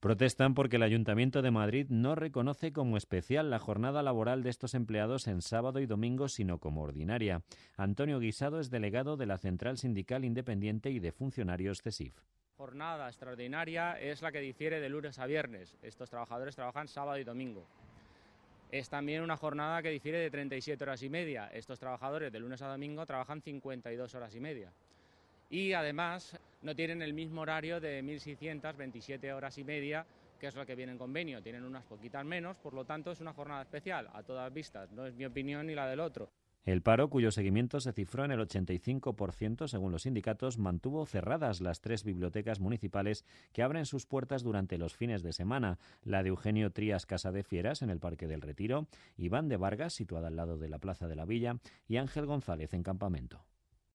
Protestan porque el Ayuntamiento de Madrid no reconoce como especial la jornada laboral de estos empleados en sábado y domingo, sino como ordinaria. Antonio Guisado es delegado de la Central Sindical Independiente y de Funcionarios CESIF. Jornada extraordinaria es la que difiere de lunes a viernes. Estos trabajadores trabajan sábado y domingo. Es también una jornada que difiere de 37 horas y media. Estos trabajadores de lunes a domingo trabajan 52 horas y media. Y además no tienen el mismo horario de 1.627 horas y media, que es lo que viene en convenio. Tienen unas poquitas menos, por lo tanto es una jornada especial, a todas vistas. No es mi opinión ni la del otro. El paro, cuyo seguimiento se cifró en el 85% según los sindicatos, mantuvo cerradas las 3 bibliotecas municipales que abren sus puertas durante los fines de semana. La de Eugenio Trías Casa de Fieras, en el Parque del Retiro, Iván de Vargas, situada al lado de la Plaza de la Villa, y Ángel González, en Campamento.